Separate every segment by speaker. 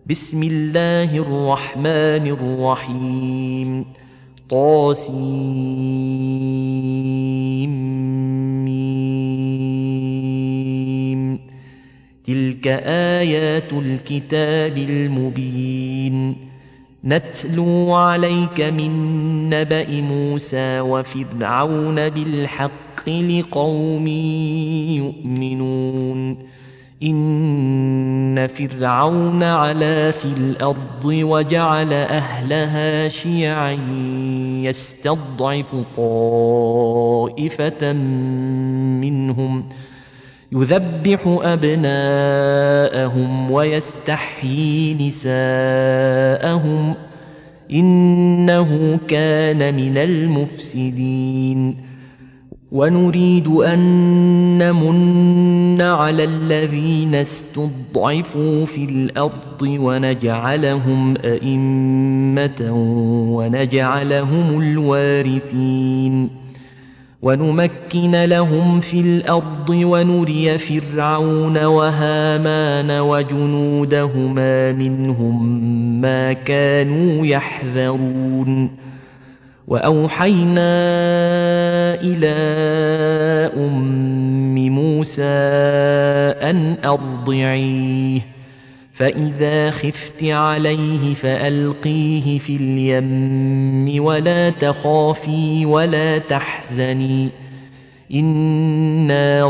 Speaker 1: بسم الله الرحمن الرحيم طاسيم تلك آيات الكتاب المبين نتلو عليك من نبأ موسى وفرعون بالحق لقوم يؤمنون إن فرعون علا في الأرض وجعل أهلها شيعا يستضعف طائفة منهم يذبح أبناءهم ويستحيي نساءهم إنه كان من المفسدين ونريد أن نمن على الذين استضعفوا في الأرض ونجعلهم أئمة ونجعلهم الوارثين ونمكن لهم في الأرض ونري فرعون وهامان وجنودهما منهم ما كانوا يحذرون وأوحينا إلى أم موسى أن أرضعيه فإذا خفت عليه فألقيه في اليم ولا تخافي ولا تحزني إنا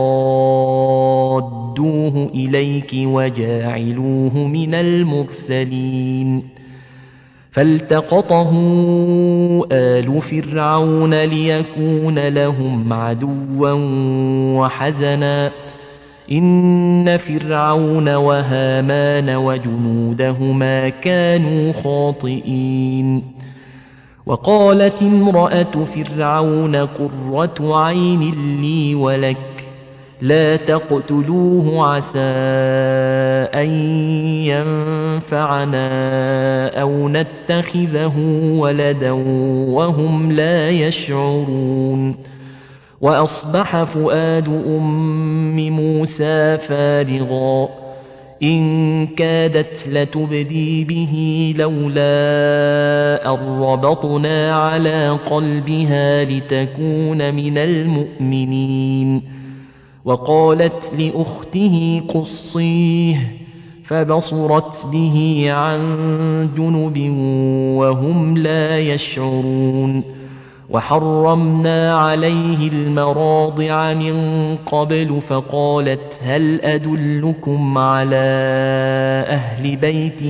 Speaker 1: رادوه إليك وجاعلوه من المرسلين فالتقطه آل فرعون ليكون لهم عدوا وحزنا إن فرعون وهامان وجنودهما كانوا خاطئين وقالت امرأة فرعون قرة عين لي ولك لا تقتلوه عسى أن ينفعنا أو نتخذه ولدا وهم لا يشعرون وأصبح فؤاد أم موسى فارغا إن كادت لتبدي به لولا أن ربطنا على قلبها لتكون من المؤمنين وقالت لأخته قصيه فبصرت به عن جنب وهم لا يشعرون وحرمنا عليه المراضع من قبل فقالت هل أدلكم على أهل بيت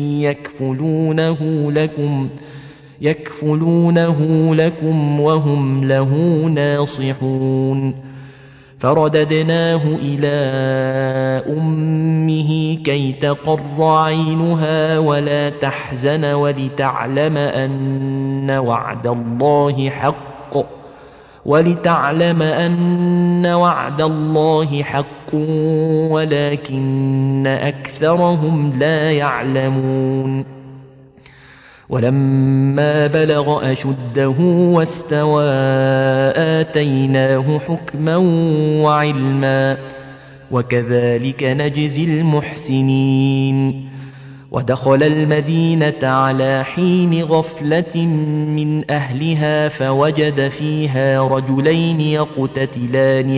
Speaker 1: يكفلونه لكم وهم له ناصحون فرددناه إلى أمه كي تقر عينها ولا تحزن ولتعلم أن وعد الله حق ولكن أكثرهم لا يعلمون ولما بلغ أشده واستوى آتيناه حكما وعلما وكذلك نجزي المحسنين ودخل المدينة على حين غفلة من أهلها فوجد فيها رجلين يقتتلان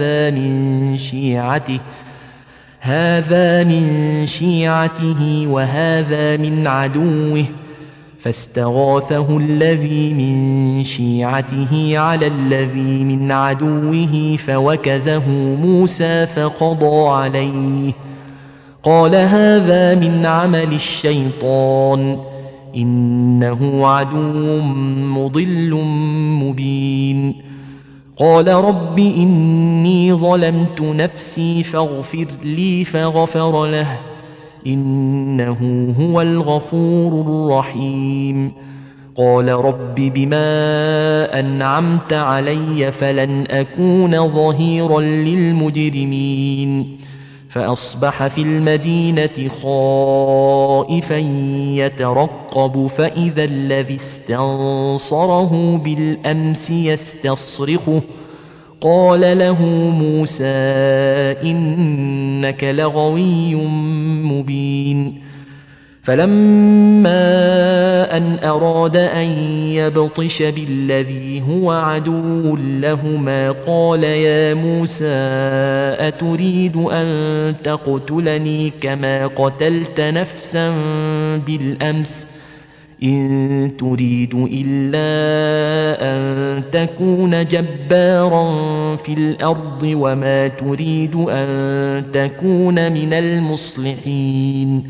Speaker 1: هذا من شيعته وهذا من عدوه فاستغاثه الذي من شيعته على الذي من عدوه فوكزه موسى فقضى عليه قال هذا من عمل الشيطان إنه عدو مضل مبين قال رب إني ظلمت نفسي فاغفر لي فغفر له إنه هو الغفور الرحيم قال رب بما أنعمت علي فلن أكون ظهيرا للمجرمين فأصبح في المدينة خائفا يترقب فإذا الذي استنصره بالأمس يستصرخه قال له موسى إنك لغوي مبين فلما أن أراد أن يبطش بالذي هو عدو لهما قال يا موسى أتريد أن تقتلني كما قتلت نفسا بالأمس إن تريد إلا أن تكون جبارا في الأرض وما تريد أن تكون من المصلحين.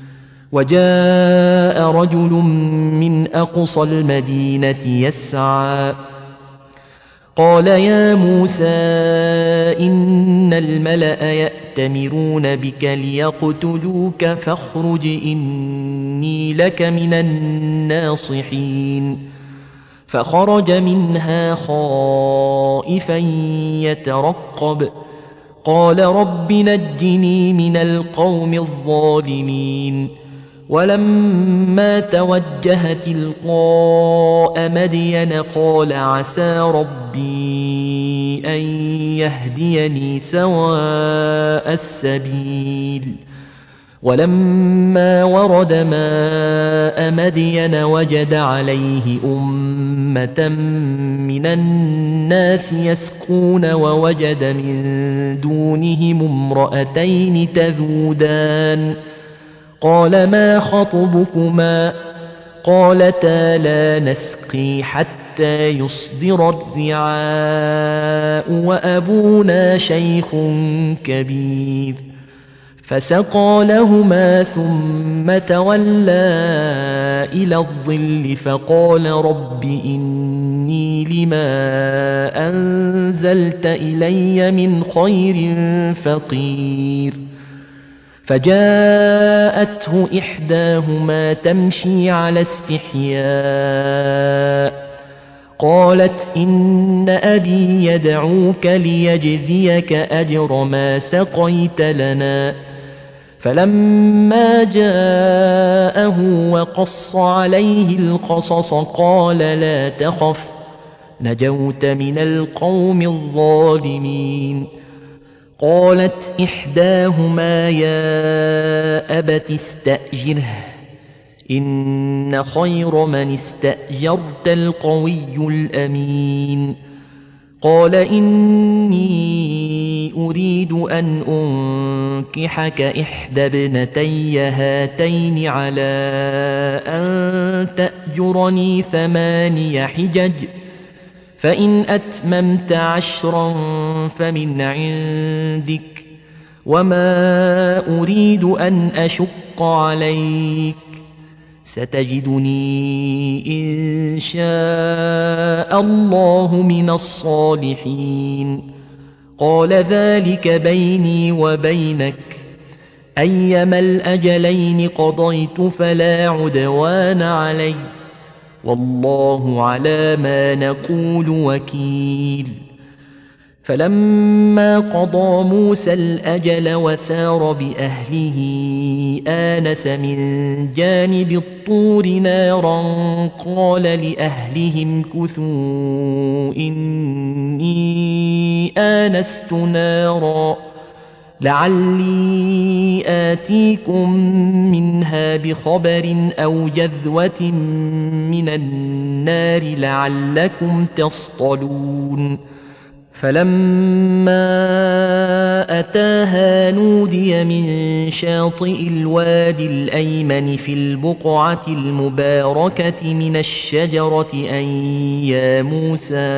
Speaker 1: وجاء رجل من أقصى المدينة يسعى قال يا موسى إن الملأ يأتمرون بك ليقتلوك فاخرج إني لك من الناصحين. فخرج منها خائفا يترقب قال رب نجني من القوم الظالمين. ولما توجه تلقاء مدين قال عسى ربي أن يهديني سواء السبيل. ولما ورد ماء مدين وجد عليه أمة من الناس يسقون ووجد من دونهم امرأتين تذودان قال ما خطبكما قالتا لا نسقي حتى يصدر الرعاء وأبونا شيخ كبير. فسقى لهما ثم تولى إلى الظل فقال رب إني لما أنزلت إلي من خير فقير. فجاءته إحداهما تمشي على استحياء قالت إن أبي يدعوك ليجزيك أجر ما سقيت لنا. فلما جاءه وقص عليه القصص قال لا تخف نجوت من القوم الظالمين. قالت إحداهما يا أبت استأجره إن خير من استأجرت القوي الأمين. قال إني أريد أن أنكحك إحدى ابنتي هاتين على أن تأجرني 8 حجج فإن أتممت 10 فمن عندك وما أريد أن أشق عليك ستجدني إن شاء الله من الصالحين. قال ذلك بيني وبينك أيما الأجلين قضيت فلا عدوان علي والله على ما نقول وكيل. فلما قضى موسى الأجل وسار بأهله آنس من جانب الطور نارا قال لأهلهم كثوا إني آنست نارا لعلي آتيكم منها بخبر أو جذوة من النار لعلكم تصطلون. فلما أتاها نودي من شاطئ الوادي الأيمن في البقعة المباركة من الشجرة أن يا موسى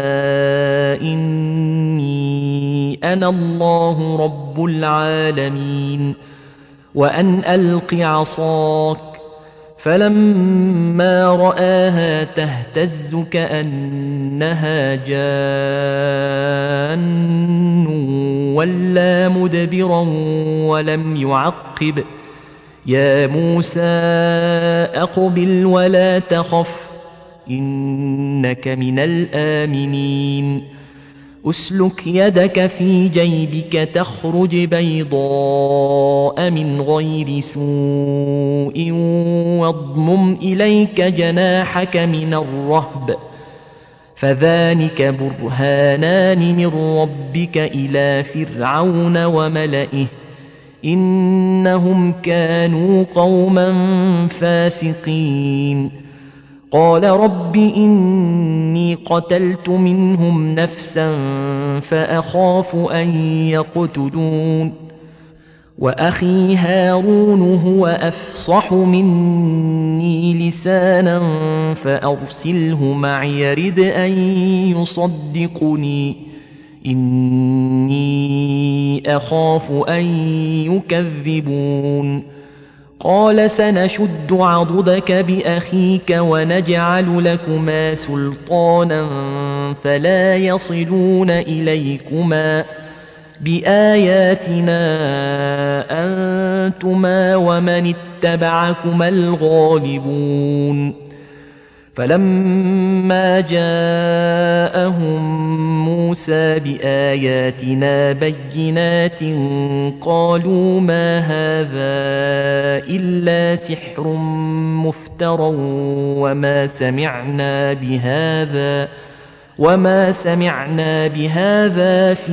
Speaker 1: إني أنا الله رب العالمين وأن ألق عصاك. فلما رآها تهتز كأنها جان ولا مدبرا ولم يعقب يا موسى أقبل ولا تخف إنك من الآمنين. أسلك يدك في جيبك تخرج بيضاء من غير سوء واضمم إليك جناحك من الرهب فذلك برهانان من ربك إلى فرعون وملئه إنهم كانوا قوما فاسقين قال رب إني قتلت منهم نفسا فأخاف أن يقتلون وأخي هارون هو أفصح مني لسانا فأرسله معي يرد أن يصدقني إني أخاف أن يكذبون قال سنشد عضدك بأخيك ونجعل لكما سلطانا فلا يصلون إليكما بآياتنا أنتما ومن اتبعكما الغالبون فلما جاءهم موسى بآياتنا بينات قالوا ما هذا إلا سحر مفترى وما سمعنا بهذا في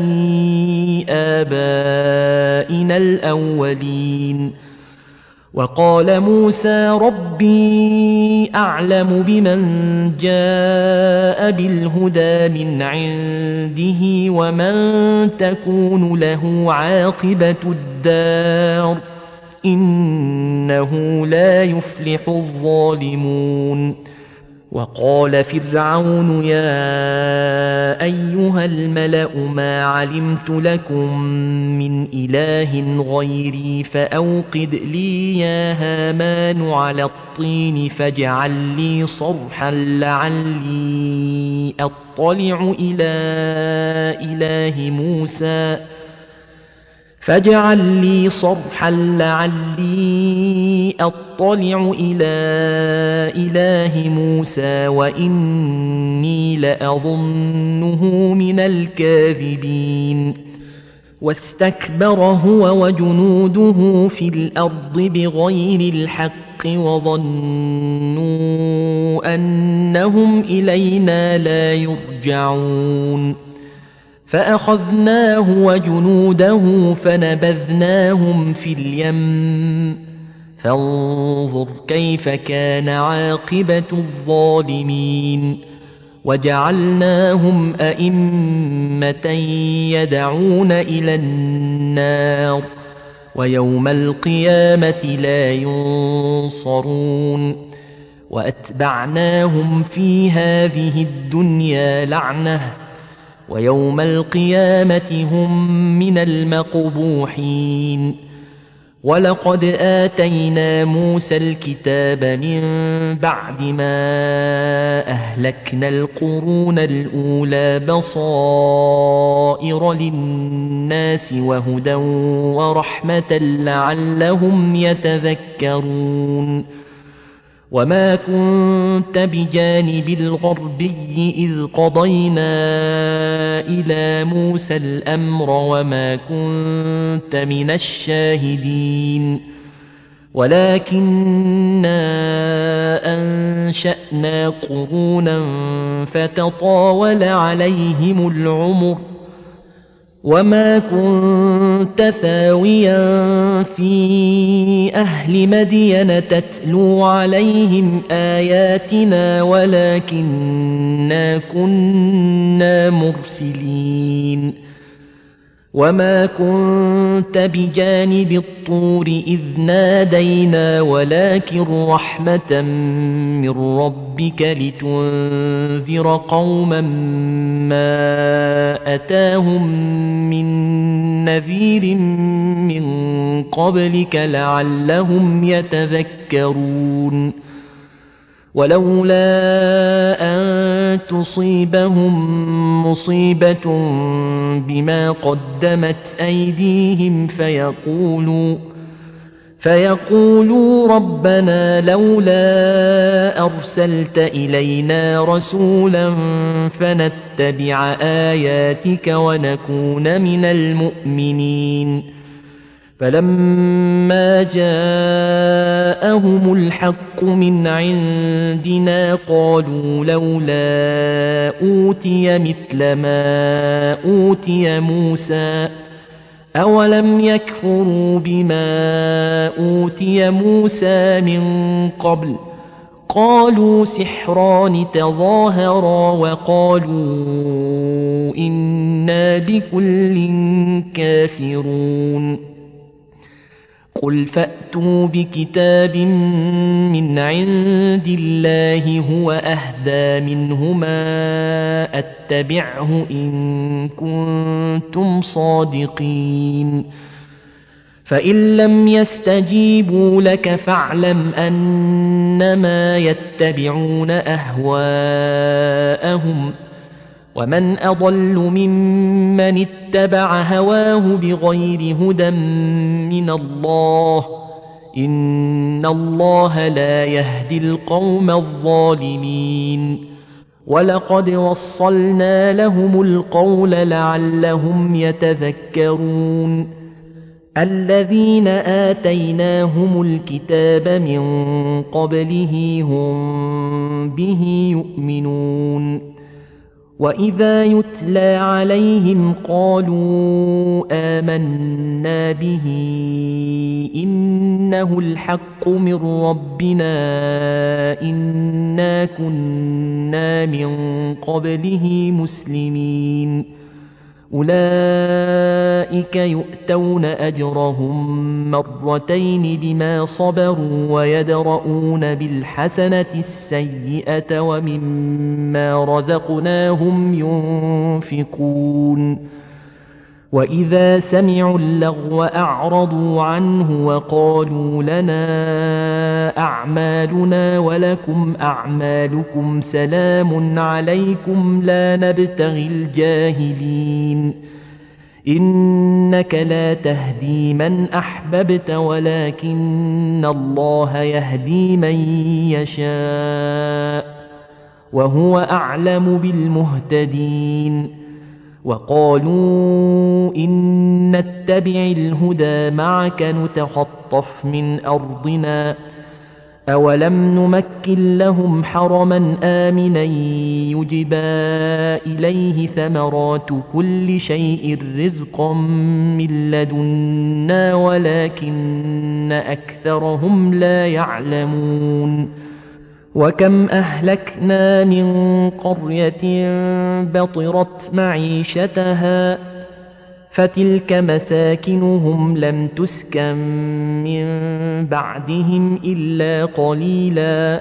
Speaker 1: آبائنا الأولين وقال موسى ربي أعلم بمن جاء بالهدى من عنده ومن تكون له عاقبة الدار إنه لا يفلح الظالمون وقال فرعون يا أيها الملأ ما علمت لكم من إله غيري فأوقد لي يا هامان على الطين فاجعل لي صرحا لعلي أطلع إلى إله موسى وإني لأظنه من الكاذبين واستكبر هو وجنوده في الأرض بغير الحق وظنوا أنهم إلينا لا يرجعون فأخذناه وجنوده فنبذناهم في اليم فانظر كيف كان عاقبة الظالمين وجعلناهم أئمة يدعون إلى النار ويوم القيامة لا ينصرون وأتبعناهم في هذه الدنيا لعنة ويوم القيامة هم من المقبوحين ولقد آتينا موسى الكتاب من بعد ما أهلكنا القرون الأولى بصائر للناس وهدى ورحمة لعلهم يتذكرون وما كنت بجانب الغربي إذ قضينا إلى موسى الأمر وما كنت من الشاهدين ولكننا أنشأنا قرونا فتطاول عليهم العمر وما كنت ثاويا في أهل مدين تتلو عليهم آياتنا ولكننا كنا مرسلين وما كنت بجانب الطور إذ نادينا ولكن رحمة من ربك لتنذر قوما ما أتاهم من نذير من قبلك لعلهم يتذكرون ولولا أن تصيبهم مصيبة بما قدمت أيديهم فيقولوا ربنا لولا أرسلت إلينا رسولا فنتبع آياتك ونكون من المؤمنين فلما جاءهم الحق من عندنا قالوا لولا أوتي مثل ما أوتي موسى أولم يكفروا بما أوتي موسى من قبل قالوا سحران تظاهرا وقالوا إنا بكل كافرون قل فأتوا بكتاب من عند الله هو أهدى منهما أتبعه إن كنتم صادقين فإن لم يستجيبوا لك فاعلم أنما يتبعون أهواءهم ومن أضل ممن اتبع هواه بغير هدى من الله إن الله لا يهدي القوم الظالمين ولقد وصلنا لهم القول لعلهم يتذكرون الذين آتيناهم الكتاب من قبله هم به يؤمنون وإذا يتلى عليهم قالوا آمنا به إنه الحق من ربنا إنا كنا من قبله مسلمين أولئك يؤتون أجرهم مرتين بما صبروا ويدرؤون بالحسنة السيئة ومما رزقناهم ينفقون وإذا سمعوا اللغو أعرضوا عنه وقالوا لنا أعمالنا ولكم أعمالكم سلام عليكم لا نبتغي الجاهلين إنك لا تهدي من أحببت ولكن الله يهدي من يشاء وهو أعلم بالمهتدين وقالوا إن نتبع الهدى معك نتخطف من أرضنا أولم نمكن لهم حرما آمنا يجبى إليه ثمرات كل شيء رزقا من لدنا ولكن أكثرهم لا يعلمون وكم أهلكنا من قرية بطرت معيشتها فتلك مساكنهم لم تسكن من بعدهم إلا قليلا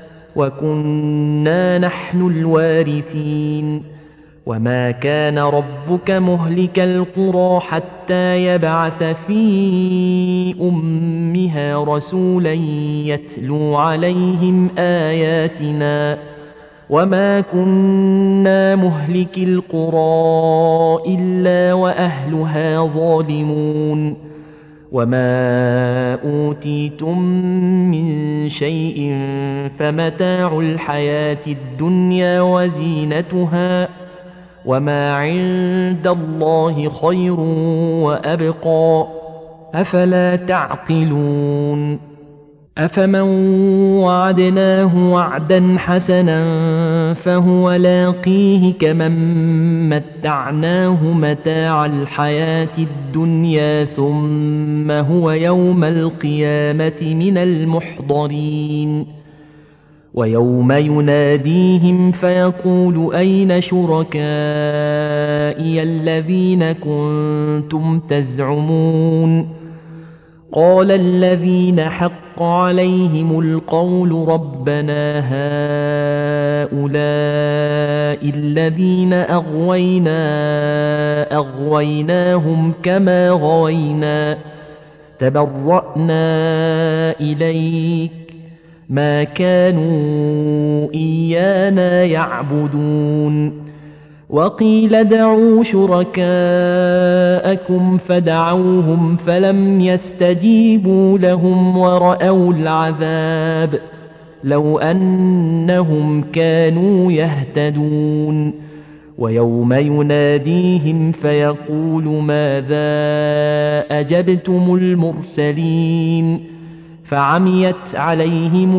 Speaker 1: وكنا نحن الوارثين وما كان ربك مهلك القرى حتى يبعث في أمها رسولا يتلو عليهم آياتنا وما كنا مهلك القرى إلا وأهلها ظالمون وما أوتيتم من شيء فمتاع الحياة الدنيا وزينتها وما عند الله خير وأبقى أفلا تعقلون أفمن وعدناه وعدا حسنا فهو لاقيه كمن متعناه متاع الحياة الدنيا ثم هو يوم القيامة من المحضرين ويوم يناديهم فيقول أين شركائي الذين كنتم تزعمون قال الذين حق عليهم القول ربنا هؤلاء الذين أغويناهم كما غوينا تبرأنا إليك ما كانوا إيانا يعبدون وقيل ادعوا شركاءكم فدعوهم فلم يستجيبوا لهم ورأوا العذاب لو أنهم كانوا يهتدون ويوم يناديهم فيقول ماذا أجبتم المرسلين فعميت عليهم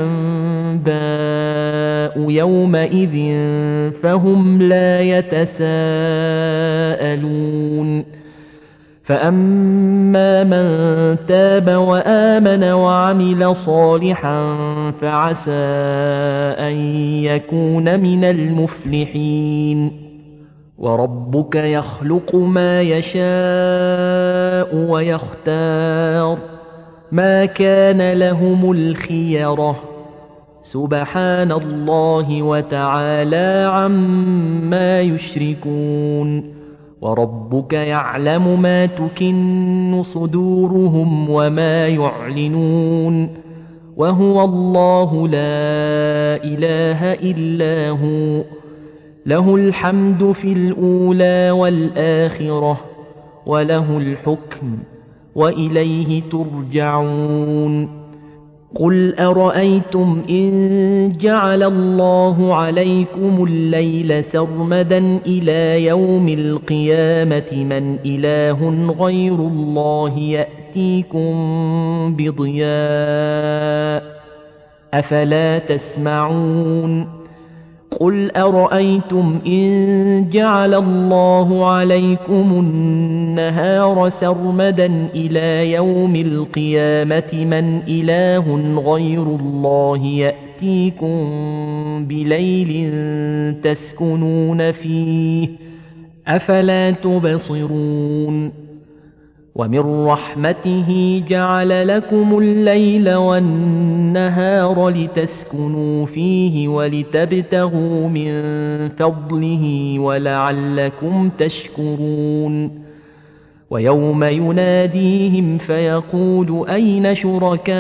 Speaker 1: الأنباء يومئذ فهم لا يتساءلون فأما من تاب وآمن وعمل صالحا فعسى أن يكون من المفلحين. وربك يخلق ما يشاء ويختار ما كان لهم الخيرة سبحان الله وتعالى عما يشركون. وربك يعلم ما تكن صدورهم وما يعلنون وهو الله لا إله إلا هو له الحمد في الأولى والآخرة وله الحكم وإليه ترجعون. قل أرأيتم إن جعل الله عليكم الليل سرمدا إلى يوم القيامة من إله غير الله يأتيكم بضياء أفلا تسمعون. قل أرأيتم إن جعل الله عليكم النهار سرمدا إلى يوم القيامة من إله غير الله يأتيكم بليل تسكنون فيه أفلا تبصرون. ومن رحمته جعل لكم الليل والنهار لتسكنوا فيه ولتبتغوا من فضله ولعلكم تشكرون. ويوم يناديهم فيقول أين شركائي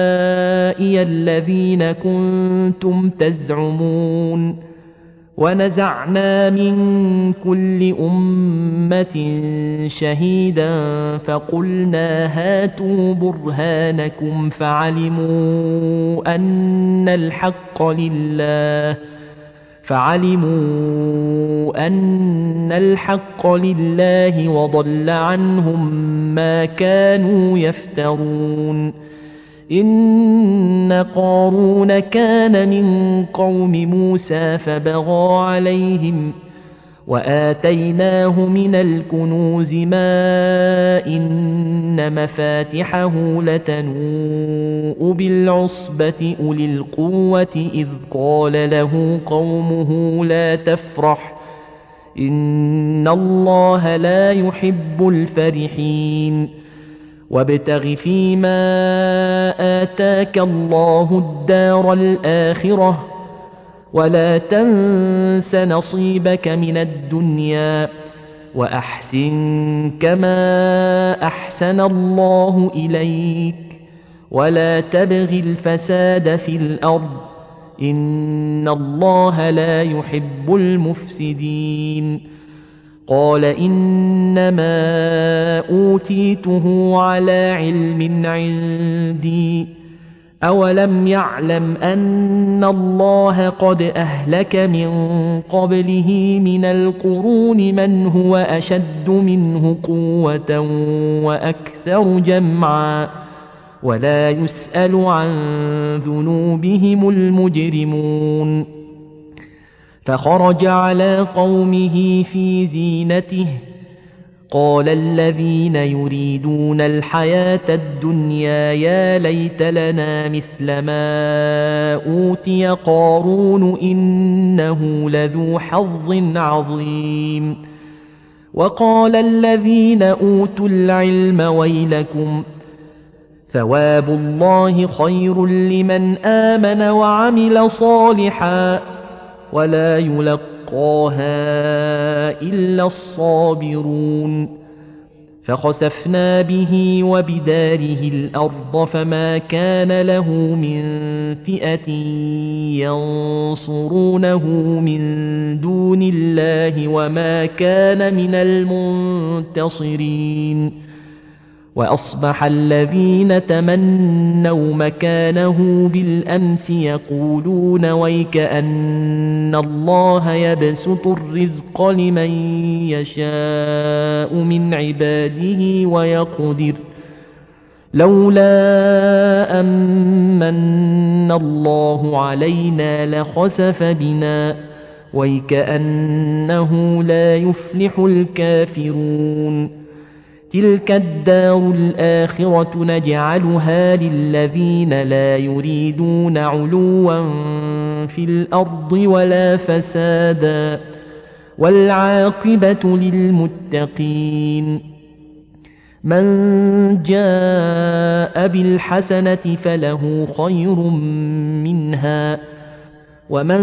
Speaker 1: الذين كنتم تزعمون. ونزعنا من كل أمة شهيدا فقلنا هاتوا برهانكم فعلموا أن الحق لله وضل عنهم ما كانوا يفترون. إن قارون كان من قوم موسى فبغى عليهم وآتيناه من الكنوز ما إن مفاتحه لتنوء بالعصبة أولي القوة إذ قال له قومه لا تفرح إن الله لا يحب الفرحين. وابتغ فيما آتاك الله الدار الآخرة ولا تنس نصيبك من الدنيا وأحسن كما أحسن الله إليك ولا تبغ الفساد في الأرض إن الله لا يحب المفسدين. قال إنما أوتيته على علم عندي أولم يعلم أن الله قد أهلك من قبله من القرون من هو أشد منه قوة وأكثر جمعا ولا يسأل عن ذنوبهم المجرمون. فخرج على قومه في زينته قال الذين يريدون الحياة الدنيا يا ليت لنا مثل ما أوتي قارون إنه لذو حظ عظيم. وقال الذين أوتوا العلم ويلكم ثواب الله خير لمن آمن وعمل صالحا ولا يلقاها إلا الصابرون. فخسفنا به وبداره الأرض فما كان له من فئة ينصرونه من دون الله وما كان من المنتصرين. وأصبح الذين تمنوا مكانه بالأمس يقولون ويك أن الله يبسط الرزق لمن يشاء من عباده ويقدر لولا أمن الله علينا لخسف بنا ويك أنه لا يفلح الكافرون. تلك الدار الآخرة نجعلها للذين لا يريدون علوا في الأرض ولا فسادا والعاقبة للمتقين من جاء بالحسنة فله خير منها ومن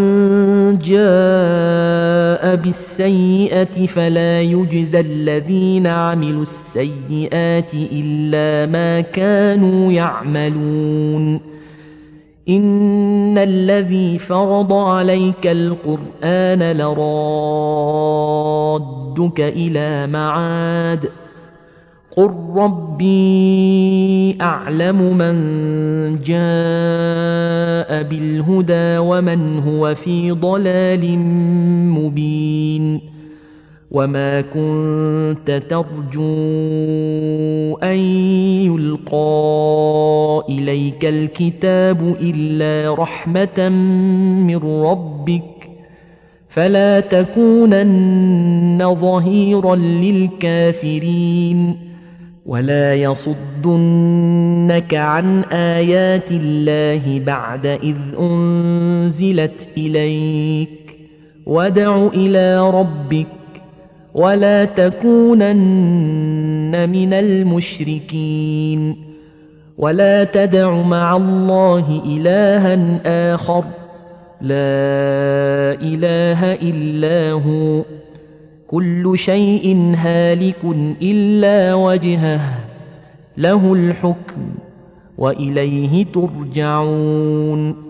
Speaker 1: جاء بالسيئة فلا يجزى الذين عملوا السيئات إلا ما كانوا يعملون إن الذي فرض عليك القرآن لرادك إلى معاد قل ربي أعلم من جاء بالهدى ومن هو في ضلال مبين وما كنت ترجو أن يلقى إليك الكتاب إلا رحمة من ربك فلا تكونن ظهيرا للكافرين ولا يصدنك عن آيات الله بعد إذ أنزلت إليك وادع إلى ربك ولا تكونن من المشركين ولا تدع مع الله إلها آخر لا إله إلا هو كل شيء هالك إلا وجهه له الحكم وإليه ترجعون